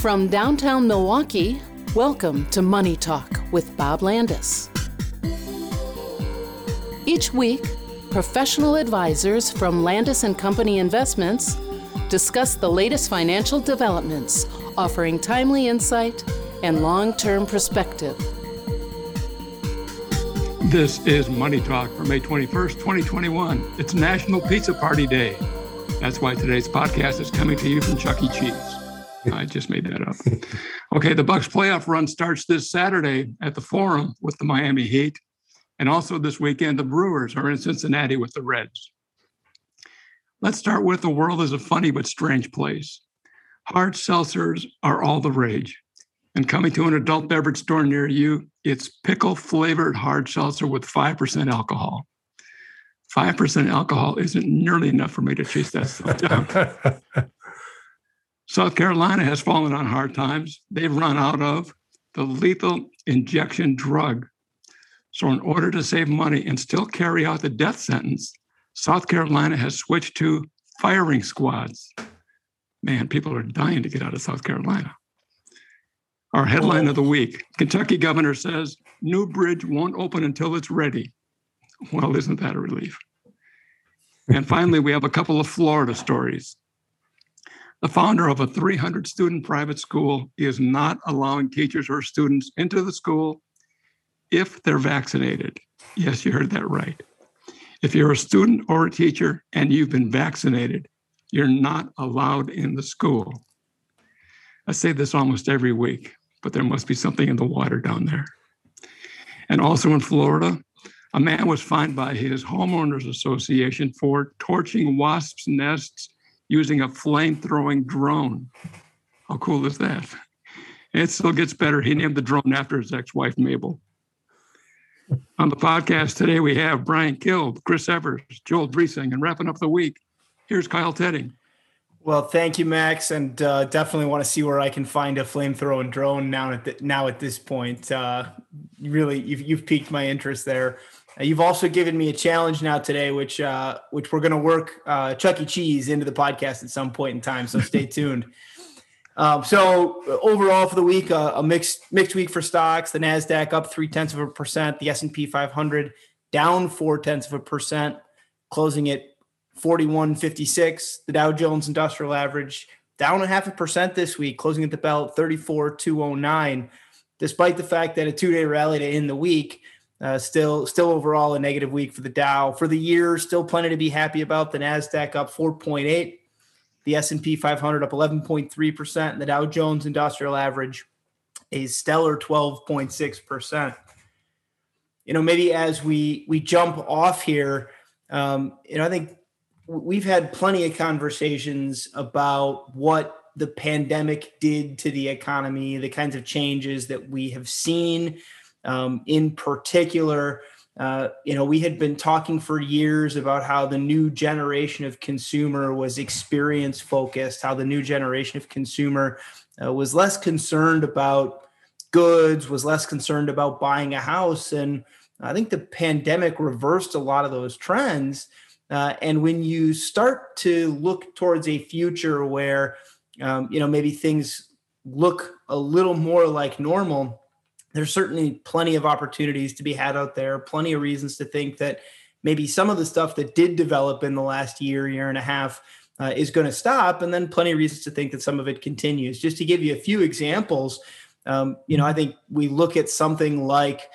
From downtown Milwaukee, welcome to Money Talk with Bob Landis. Each week, professional advisors from Landis & Company Investments discuss the latest financial developments, offering timely insight and long-term perspective. This is Money Talk for May 21st, 2021. It's National Pizza Party Day. That's why today's podcast is coming to you from Chuck E. Cheese. I just made that up. Okay, the Bucks playoff run starts this Saturday at the Forum with the Miami Heat. And also this weekend, the Brewers are in Cincinnati with the Reds. Let's start with the world is a funny but strange place. Hard seltzers are all the rage. And coming to an adult beverage store near you, it's pickle-flavored hard seltzer with 5% alcohol. 5% alcohol isn't nearly enough for me to chase that stuff down. South Carolina has fallen on hard times. They've run out of the lethal injection drug. So in order to save money and still carry out the death sentence, South Carolina has switched to firing squads. Man, people are dying to get out of South Carolina. Our headline of the week, Kentucky governor says, new bridge won't open until it's ready. Well, isn't that a relief? And finally, we have a couple of Florida stories. The founder of a 300-student private school is not allowing teachers or students into the school if they're vaccinated. Yes, you heard that right. If you're a student or a teacher and you've been vaccinated, you're not allowed in the school. I say this almost every week, but there must be something in the water down there. And also in Florida, a man was fined by his homeowners association for torching wasps' nests using a flame-throwing drone. How cool is that? And it still gets better. He named the drone after his ex-wife, Mabel. On the podcast today, we have Brian Kild, Chris Evers, Joel Driesing, and wrapping up the week, here's Kyle Tedding. Well, thank you, Max, and definitely want to see where I can find a flamethrower drone now at this point. Really, you've piqued my interest there. You've also given me a challenge now today, which we're going to work Chuck E. Cheese into the podcast at some point in time. So stay tuned. So overall for the week, a mixed week for stocks. The NASDAQ up 0.3%. The S&P 500 down 0.4%, closing at 4156. The Dow Jones Industrial Average down 0.5% this week, closing at the bell 34,209. Despite the fact that a 2-day rally to end the week, still overall a negative week for the Dow. For the year, still plenty to be happy about. The NASDAQ up 4.8%. The S&P 500 up 11.3%. And the Dow Jones Industrial Average a stellar 12.6%. Maybe as we jump off here, I think we've had plenty of conversations about what the pandemic did to the economy, the kinds of changes that we have seen. In particular, we had been talking for years about how the new generation of consumer was experience focused, how the new generation of consumer was less concerned about goods, was less concerned about buying a house. And I think the pandemic reversed a lot of those trends. And when you start to look towards a future where, maybe things look a little more like normal, there's certainly plenty of opportunities to be had out there, plenty of reasons to think that maybe some of the stuff that did develop in the last year and a half is going to stop, and then plenty of reasons to think that some of it continues. Just to give you a few examples, I think we look at something like,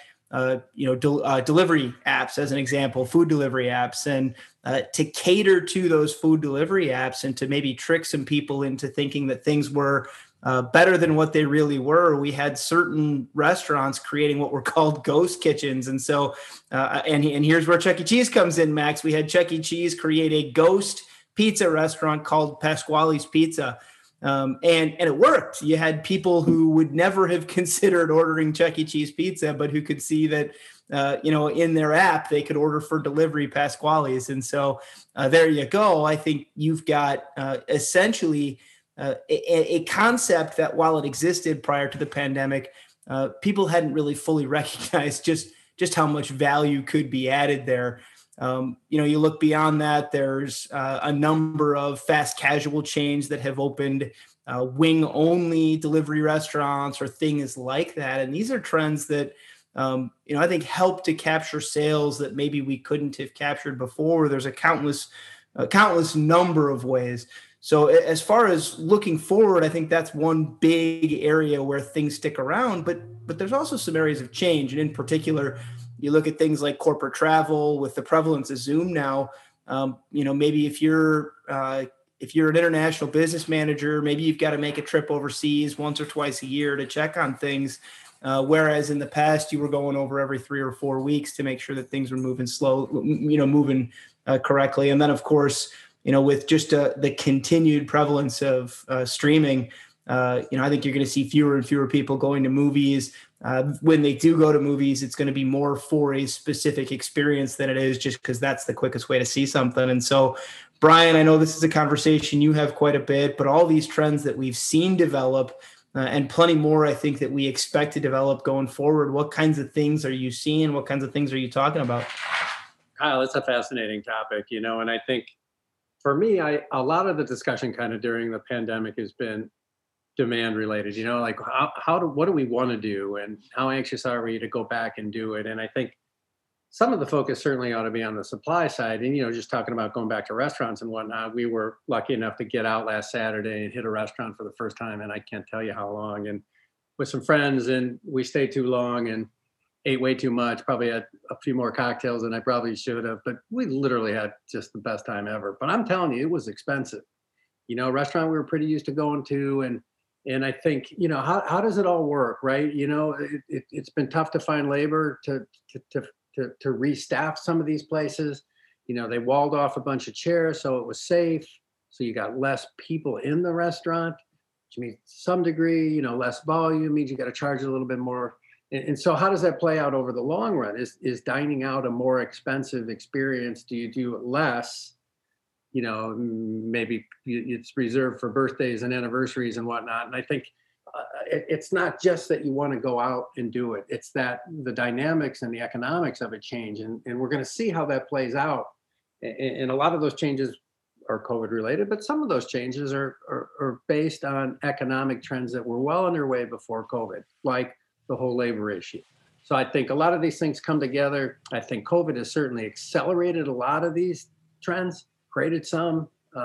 delivery apps as an example, food delivery apps, and to cater to those food delivery apps and to maybe trick some people into thinking that things were better than what they really were. We had certain restaurants creating what were called ghost kitchens. And so, and here's where Chuck E. Cheese comes in, Max. We had Chuck E. Cheese create a ghost pizza restaurant called Pasquale's Pizza. And it worked. You had people who would never have considered ordering Chuck E. Cheese pizza, but who could see that, in their app, they could order for delivery Pasquale's. And so there you go. I think you've got essentially a concept that while it existed prior to the pandemic, people hadn't really fully recognized just how much value could be added there. You look beyond that, there's a number of fast casual chains that have opened wing only delivery restaurants or things like that. And these are trends that, I think help to capture sales that maybe we couldn't have captured before. There's a countless number of ways. So as far as looking forward, I think that's one big area where things stick around, but there's also some areas of change. And in particular, you look at things like corporate travel with the prevalence of Zoom now. Maybe if you're an international business manager, maybe you've got to make a trip overseas once or twice a year to check on things. Whereas in the past, you were going over every 3 or 4 weeks to make sure that things were moving moving correctly. And then, of course, with just the continued prevalence of streaming, I think you're going to see fewer and fewer people going to movies. When they do go to movies, it's going to be more for a specific experience than it is just because that's the quickest way to see something. And so, Brian, I know this is a conversation you have quite a bit, but all these trends that we've seen develop and plenty more, I think, that we expect to develop going forward. What kinds of things are you seeing? What kinds of things are you talking about? Kyle, it's a fascinating topic, and I think for me, a lot of the discussion kind of during the pandemic has been demand related, like what do we want to do and how anxious are we to go back and do it? And I think some of the focus certainly ought to be on the supply side. And, just talking about going back to restaurants and whatnot, we were lucky enough to get out last Saturday and hit a restaurant for the first time. And I can't tell you how long, and with some friends, and we stayed too long and ate way too much, probably had a few more cocktails than I probably should have, but we literally had just the best time ever. But I'm telling you, it was expensive. Restaurant we were pretty used to going to, and I think, how does it all work, right? It's been tough to find labor to restaff some of these places. They walled off a bunch of chairs so it was safe. So you got less people in the restaurant, which means some degree, less volume means you got to charge a little bit more. And so how does that play out over the long run? Is dining out a more expensive experience? Do you do it less? Maybe it's reserved for birthdays and anniversaries and whatnot. And I think it's not just that you want to go out and do it. It's that the dynamics and the economics of it change. And we're going to see how that plays out. And a lot of those changes are COVID related, but some of those changes are based on economic trends that were well underway before COVID, like the whole labor issue. So I think a lot of these things come together. I think COVID has certainly accelerated a lot of these trends, created some,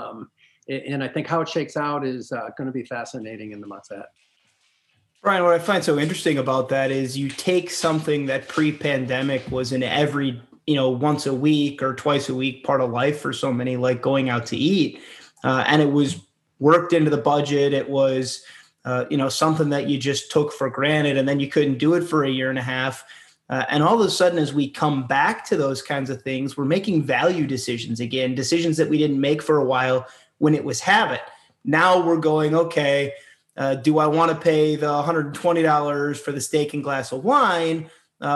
and I think how it shakes out is going to be fascinating in the months ahead. Brian, what I find so interesting about that is you take something that pre-pandemic was in every, once a week or twice a week part of life for so many, like going out to eat, and it was worked into the budget. It was, something that you just took for granted, and then you couldn't do it for a year and a half. And all of a sudden, as we come back to those kinds of things, we're making value decisions again, decisions that we didn't make for a while when it was habit. Now we're going, okay, do I want to pay the $120 for the steak and glass of wine?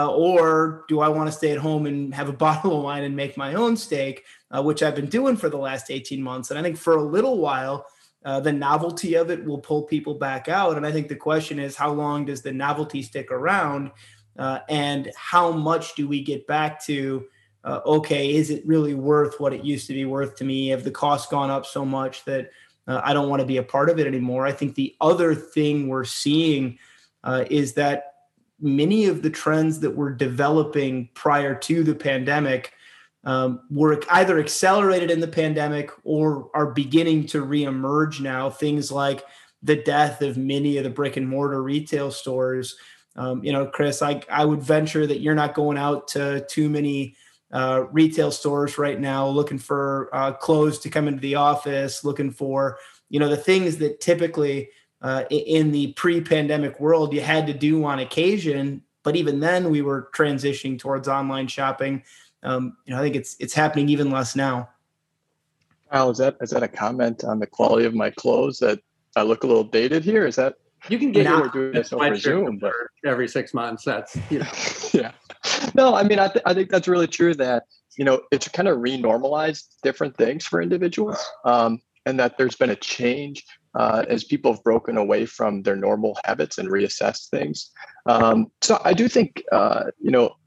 Or do I want to stay at home and have a bottle of wine and make my own steak, which I've been doing for the last 18 months. And I think for a little while, the novelty of it will pull people back out. And I think the question is, how long does the novelty stick around? And how much do we get back to, okay, is it really worth what it used to be worth to me? Have the costs gone up so much that I don't want to be a part of it anymore? I think the other thing we're seeing is that many of the trends that were developing prior to the pandemic were either accelerated in the pandemic or are beginning to reemerge now. Things like the death of many of the brick and mortar retail stores. Chris, I would venture that you're not going out to too many retail stores right now looking for clothes to come into the office, looking for, the things that typically in the pre-pandemic world you had to do on occasion. But even then we were transitioning towards online shopping. I think it's happening even less now. Kyle, is that a comment on the quality of my clothes that I look a little dated here? Is that you can get we're doing this over Zoom, but every 6 months? That's yeah. No, I mean, I think that's really true that it's kind of renormalized different things for individuals, and that there's been a change as people have broken away from their normal habits and reassessed things. So I do think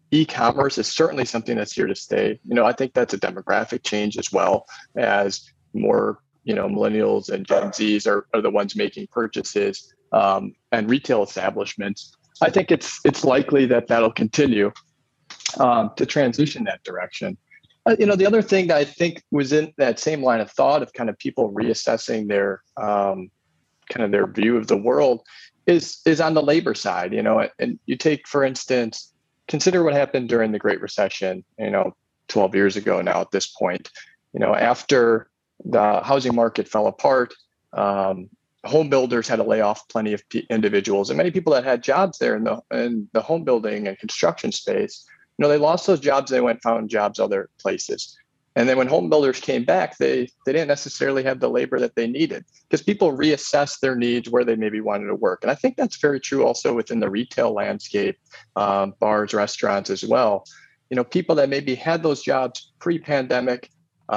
e-commerce is certainly something that's here to stay. I think that's a demographic change as well, as more, millennials and Gen Zs are the ones making purchases, and retail establishments. I think it's likely that that'll continue to transition that direction. The other thing that I think was in that same line of thought of kind of people reassessing their kind of their view of the world is on the labor side. And you take, for instance, consider what happened during the Great Recession, 12 years ago now at this point. After the housing market fell apart, home builders had to lay off plenty of individuals, and many people that had jobs there in the home building and construction space, they lost those jobs. They went and found jobs other places. And then when home builders came back, they didn't necessarily have the labor that they needed, because people reassessed their needs where they maybe wanted to work. And I think that's very true also within the retail landscape, bars, restaurants as well. People that maybe had those jobs pre-pandemic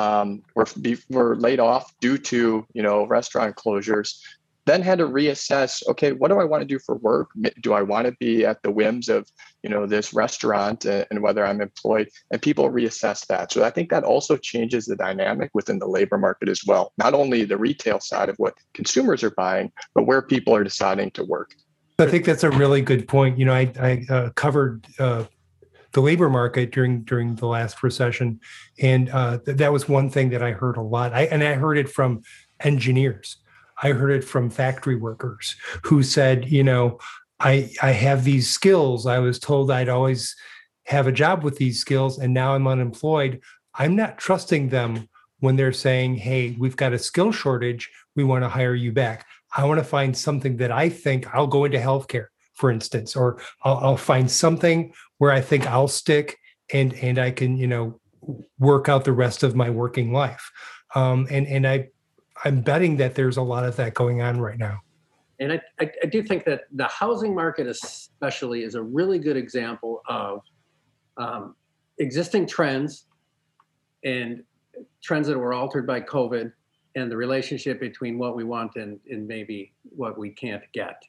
were laid off due to, restaurant closures, then had to reassess, okay, what do I want to do for work? Do I want to be at the whims of, this restaurant and whether I'm employed? And people reassess that. So I think that also changes the dynamic within the labor market as well. Not only the retail side of what consumers are buying, but where people are deciding to work. I think that's a really good point. I covered the labor market during the last recession, and that was one thing that I heard a lot. I heard it from engineers. I heard it from factory workers who said, I have these skills. I was told I'd always have a job with these skills, and now I'm unemployed. I'm not trusting them when they're saying, hey, we've got a skill shortage. We want to hire you back. I want to find something that I think I'll go into healthcare, for instance, or I'll find something where I think I'll stick and I can, work out the rest of my working life. I'm betting that there's a lot of that going on right now. And I do think that the housing market especially is a really good example of existing trends and trends that were altered by COVID, and the relationship between what we want and maybe what we can't get.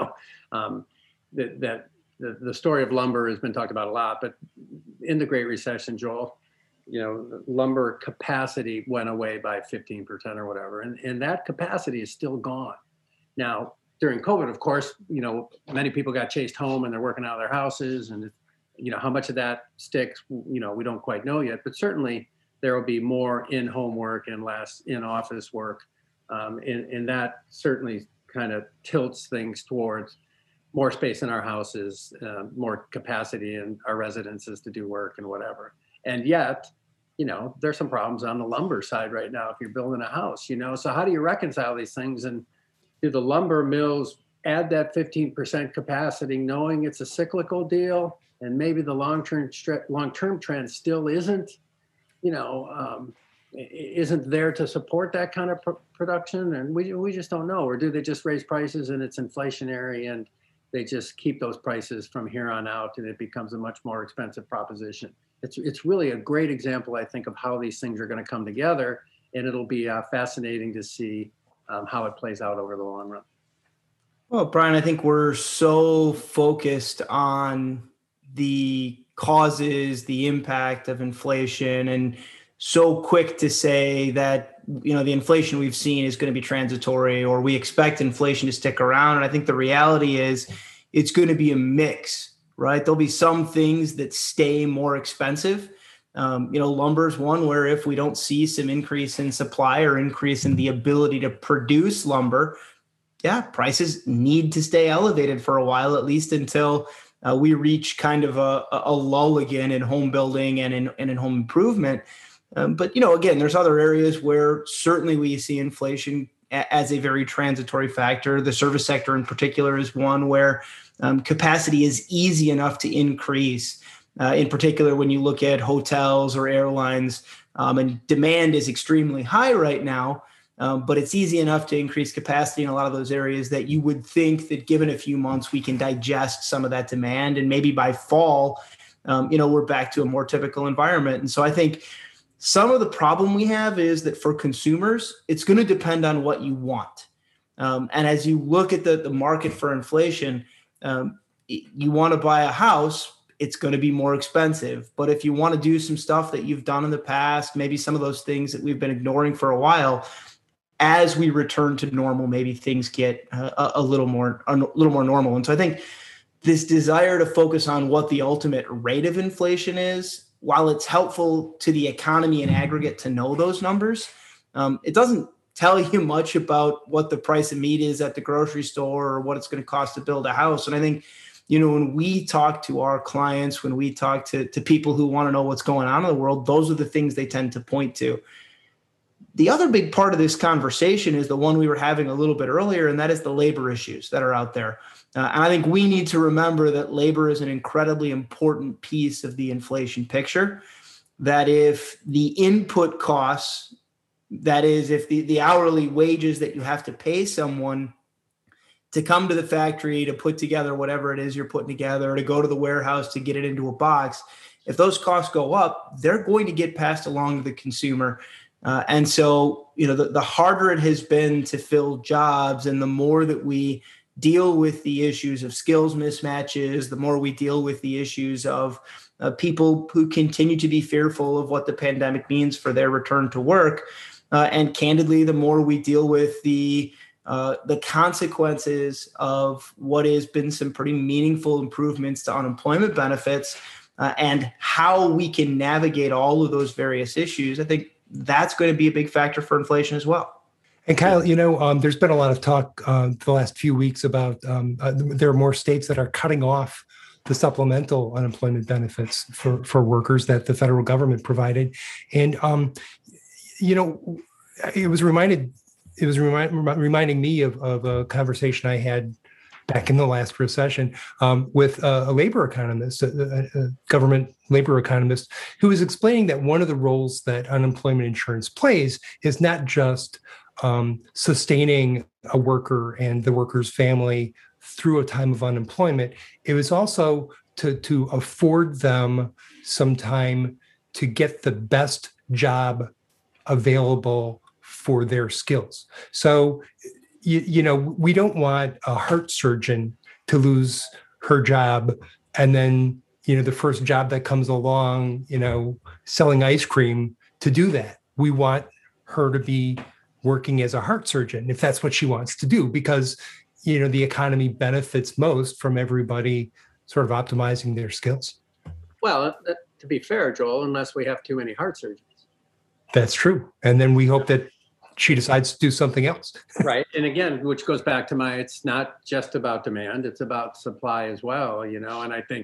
The story of lumber has been talked about a lot, but in the Great Recession, Joel, lumber capacity went away by 15% or whatever. And that capacity is still gone. Now, during COVID, of course, many people got chased home and they're working out of their houses. And, how much of that sticks, we don't quite know yet. But certainly there will be more in-home work and less in-office work. And that certainly kind of tilts things towards more space in our houses, more capacity in our residences to do work and whatever. And yet, there's some problems on the lumber side right now if you're building a house, so how do you reconcile these things? And do the lumber mills add that 15% capacity knowing it's a cyclical deal and maybe the long-term trend still isn't there to support that kind of production? And we just don't know. Or do they just raise prices and it's inflationary and they just keep those prices from here on out and it becomes a much more expensive proposition? It's really a great example, I think, of how these things are going to come together, and it'll be fascinating to see how it plays out over the long run. Well, Brian, I think we're so focused on the causes, the impact of inflation, and so quick to say that, the inflation we've seen is going to be transitory, or we expect inflation to stick around. And I think the reality is it's going to be a mix. Right. There'll be some things that stay more expensive. Lumber is one where if we don't see some increase in supply or increase in the ability to produce lumber, prices need to stay elevated for a while, at least until we reach kind of a lull again in home building and in home improvement. But again, there's other areas where certainly we see inflation as a very transitory factor. The service sector in particular is one where capacity is easy enough to increase, in particular when you look at hotels or airlines, and demand is extremely high right now, but it's easy enough to increase capacity in a lot of those areas that you would think that given a few months, we can digest some of that demand. And maybe by fall, we're back to a more typical environment. And so I think some of the problem we have is that for consumers, it's going to depend on what you want. And as you look at the market for inflation, you want to buy a house, it's going to be more expensive. But if you want to do some stuff that you've done in the past, maybe some of those things that we've been ignoring for a while, as we return to normal, maybe things get a little more normal. And so I think this desire to focus on what the ultimate rate of inflation is, while it's helpful to the economy in aggregate to know those numbers, it doesn't tell you much about what the price of meat is at the grocery store or what it's going to cost to build a house. And I think, when we talk to our clients, when we talk to people who want to know what's going on in the world, those are the things they tend to point to. The other big part of this conversation is the one we were having a little bit earlier, and that is the labor issues that are out there. And I think we need to remember that labor is an incredibly important piece of the inflation picture, that if the input costs, that is, if the hourly wages that you have to pay someone to come to the factory to put together whatever it is you're putting together, to go to the warehouse to get it into a box, if those costs go up, they're going to get passed along to the consumer. And so, the harder it has been to fill jobs, and the more that we deal with the issues of skills mismatches, the more we deal with the issues of people who continue to be fearful of what the pandemic means for their return to work. And candidly, the more we deal with the consequences of what has been some pretty meaningful improvements to unemployment benefits, and how we can navigate all of those various issues, I think that's going to be a big factor for inflation as well. And Kyle, there's been a lot of talk the last few weeks about there are more states that are cutting off the supplemental unemployment benefits for workers that the federal government provided. And, it was reminding me of a conversation I had back in the last recession with a labor economist, a government labor economist, who was explaining that one of the roles that unemployment insurance plays is not just sustaining a worker and the worker's family through a time of unemployment. It was also to afford them some time to get the best job available for their skills. So, we don't want a heart surgeon to lose her job and then, the first job that comes along, selling ice cream, to do that. We want her to be working as a heart surgeon, if that's what she wants to do, because, the economy benefits most from everybody sort of optimizing their skills. Well, to be fair, Joel, unless we have too many heart surgeons. That's true. And then we hope that she decides to do something else. Right. And again, which goes back to it's not just about demand, it's about supply as well, and I think,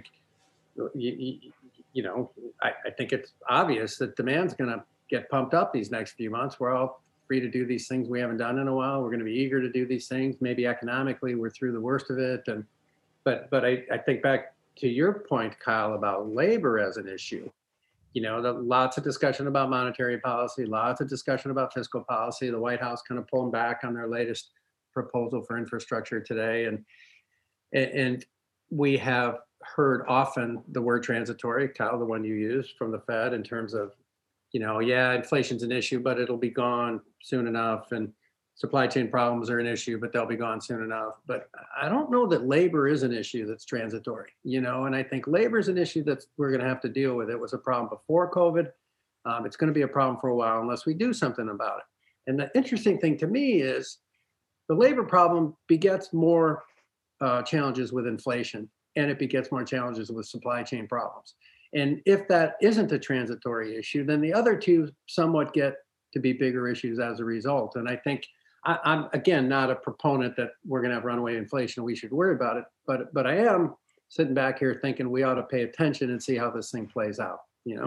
I think it's obvious that demand's going to get pumped up these next few months. We're all free to do these things we haven't done in a while. We're going to be eager to do these things. Maybe economically we're through the worst of it. But I think back to your point, Kyle, about labor as an issue. Lots of discussion about monetary policy, lots of discussion about fiscal policy. The White House kind of pulling back on their latest proposal for infrastructure today. And we have heard often the word transitory, Kyle, the one you used from the Fed, in terms of, inflation's an issue, but it'll be gone soon enough. And supply chain problems are an issue, but they'll be gone soon enough. But I don't know that labor is an issue that's transitory, and I think labor is an issue that we're going to have to deal with. It was a problem before COVID. It's going to be a problem for a while unless we do something about it. And the interesting thing to me is the labor problem begets more challenges with inflation, and it begets more challenges with supply chain problems. And if that isn't a transitory issue, then the other two somewhat get to be bigger issues as a result. And I think I'm, again, not a proponent that we're going to have runaway inflation. We should worry about it. But I am sitting back here thinking we ought to pay attention and see how this thing plays out,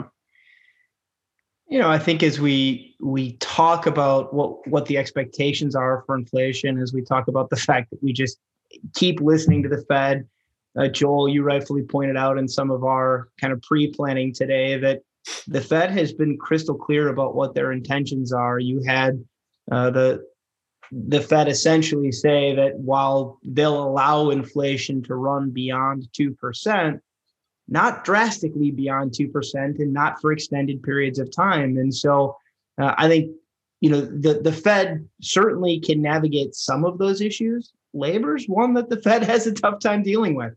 I think as we talk about what the expectations are for inflation, as we talk about the fact that we just keep listening to the Fed, Joel, you rightfully pointed out in some of our kind of pre-planning today that the Fed has been crystal clear about what their intentions are. You had the Fed essentially say that while they'll allow inflation to run beyond 2%, not drastically beyond 2% and not for extended periods of time. And so I think, the Fed certainly can navigate some of those issues. Labor's one that the Fed has a tough time dealing with.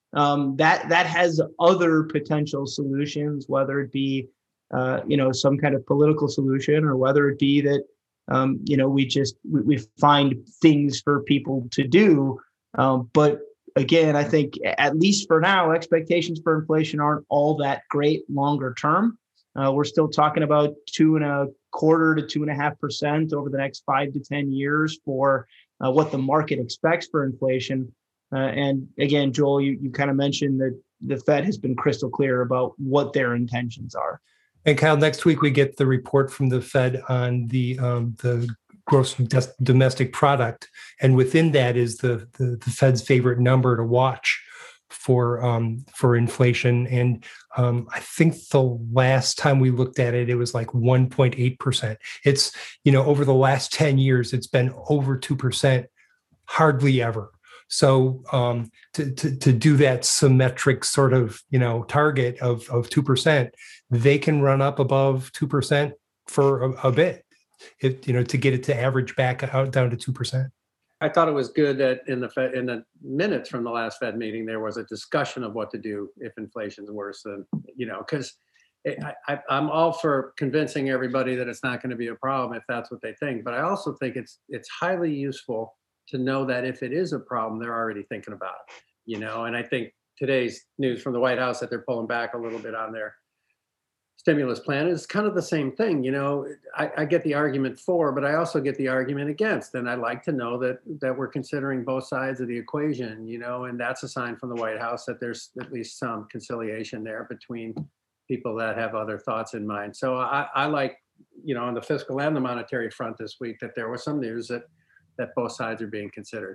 that has other potential solutions, whether it be some kind of political solution, or whether it be that we find things for people to do. But again, I think at least for now, expectations for inflation aren't all that great longer term. We're still talking about 2.25% to 2.5% over the next 5 to 10 years for what the market expects for inflation. And again, Joel, you kind of mentioned that the Fed has been crystal clear about what their intentions are. And Kyle, next week we get the report from the Fed on the gross domestic product, and within that is the Fed's favorite number to watch for inflation. And I think the last time we looked at it, it was like 1.8%. It's over the last 10 years, it's been over 2%, hardly ever. So to do that symmetric sort of target of 2%, they can run up above 2% for a bit, to get it to average back out down to 2%. I thought it was good that in the minutes from the last Fed meeting, there was a discussion of what to do if inflation's worse than, because I'm all for convincing everybody that it's not going to be a problem if that's what they think. But I also think it's highly useful to know that if it is a problem, they're already thinking about it, and I think today's news from the White House that they're pulling back a little bit on their stimulus plan is kind of the same thing. I get the argument for, but I also get the argument against. And I like to know that we're considering both sides of the equation, and that's a sign from the White House that there's at least some conciliation there between people that have other thoughts in mind. So I like, on the fiscal and the monetary front this week, that there was some news that both sides are being considered,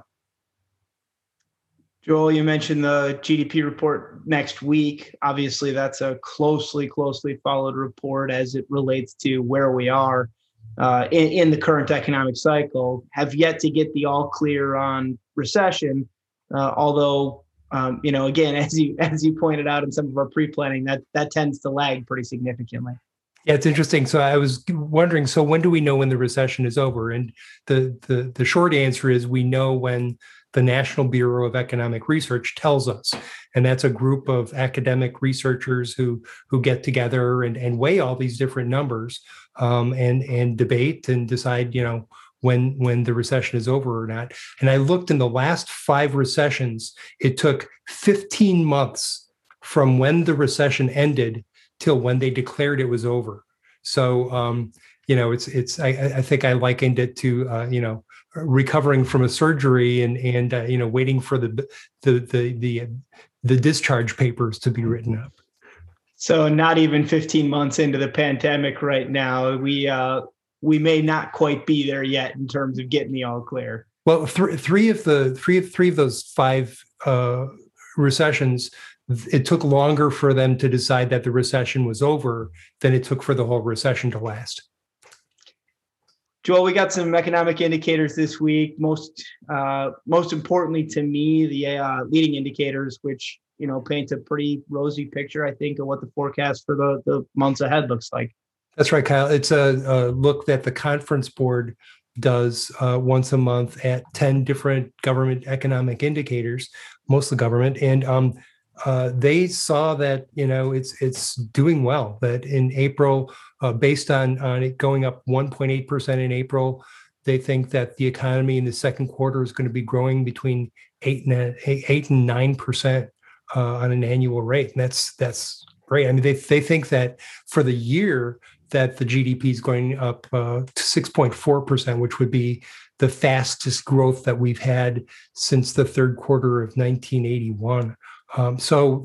Joel, you mentioned the GDP report next week. Obviously, that's a closely followed report as it relates to where we are in the current economic cycle. Have yet to get the all clear on recession, although again, as you pointed out in some of our pre-planning, that tends to lag pretty significantly. Yeah, it's interesting. So I was wondering, so when do we know when the recession is over? And the short answer is we know when the National Bureau of Economic Research tells us. And that's a group of academic researchers who get together and weigh all these different numbers and debate and decide, when the recession is over or not. And I looked in the last 5 recessions, it took 15 months from when the recession ended till when they declared it was over. So, I think I likened it to, recovering from a surgery and waiting for the discharge papers to be written up. So not even 15 months into the pandemic right now, we may not quite be there yet in terms of getting the all clear. Well, three of those 5 recessions, it took longer for them to decide that the recession was over than it took for the whole recession to last. Joel, we got some economic indicators this week. Most importantly to me, the leading indicators, which paint a pretty rosy picture, I think, of what the forecast for the months ahead looks like. That's right, Kyle. It's a look that the Conference Board does once a month at 10 different government economic indicators, mostly government, and they saw that it's doing well. That in April, based on it going up 1.8% in April, they think that the economy in the second quarter is going to be growing between 8 and 9% on an annual rate, and that's great. I mean, they think that for the year that the GDP is going up to 6.4%, which would be the fastest growth that we've had since the third quarter of 1981. So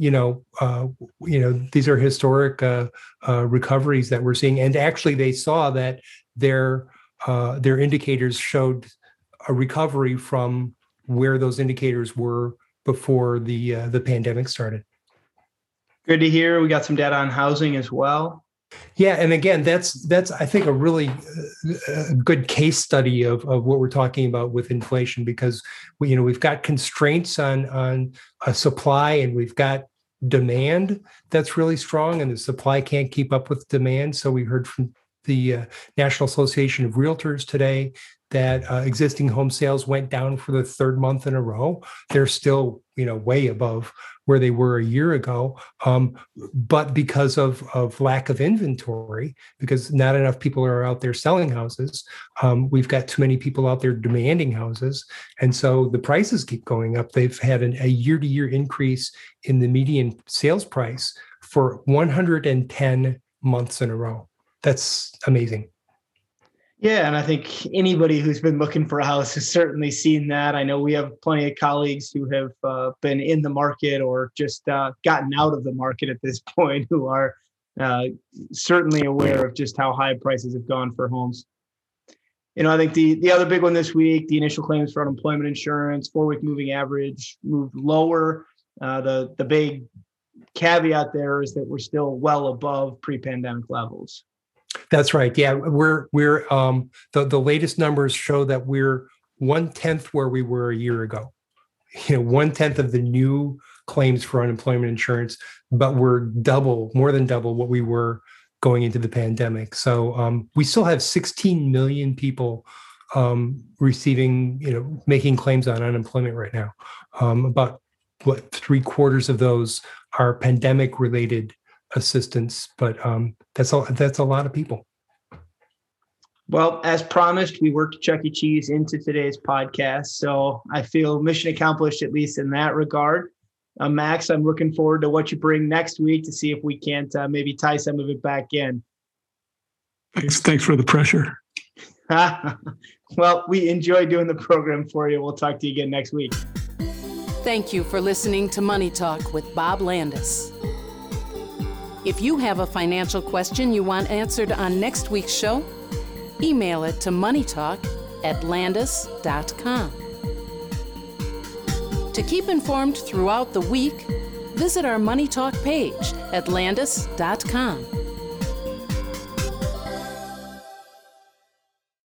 these are historic recoveries that we're seeing, and actually they saw that their indicators showed a recovery from where those indicators were before the pandemic started. Good to hear. We got some data on housing as well. Yeah, and again, that's I think a really good case study of what we're talking about with inflation, because we've got constraints on a supply and we've got demand that's really strong, and the supply can't keep up with demand. So we heard from the National Association of Realtors today that existing home sales went down for the third month in a row. They're still, way above where they were a year ago. But because of lack of inventory, because not enough people are out there selling houses, we've got too many people out there demanding houses. And so the prices keep going up. They've had a year-to-year increase in the median sales price for 110 months in a row. That's amazing. Yeah, and I think anybody who's been looking for a house has certainly seen that. I know we have plenty of colleagues who have been in the market or just gotten out of the market at this point who are certainly aware of just how high prices have gone for homes. I think the other big one this week, the initial claims for unemployment insurance, 4-week moving average moved lower. The big caveat there is that we're still well above pre-pandemic levels. That's right. Yeah, we're the latest numbers show that we're 1/10 where we were a year ago. 1/10 of the new claims for unemployment insurance, but we're more than double what we were going into the pandemic. So we still have 16 million people receiving, making claims on unemployment right now. About 3/4 of those are pandemic-related assistance, but that's a lot of people. Well, as promised, we worked Chuck E. Cheese into today's podcast, so I feel mission accomplished, at least in that regard. Max, I'm looking forward to what you bring next week to see if we can't maybe tie some of it back in. Thanks for the pressure. Well, we enjoy doing the program for you. We'll talk to you again next week. Thank you for listening to Money Talk with Bob Landis. If you have a financial question you want answered on next week's show, email it to moneytalk@landis.com. To keep informed throughout the week, visit our Money Talk page at landis.com.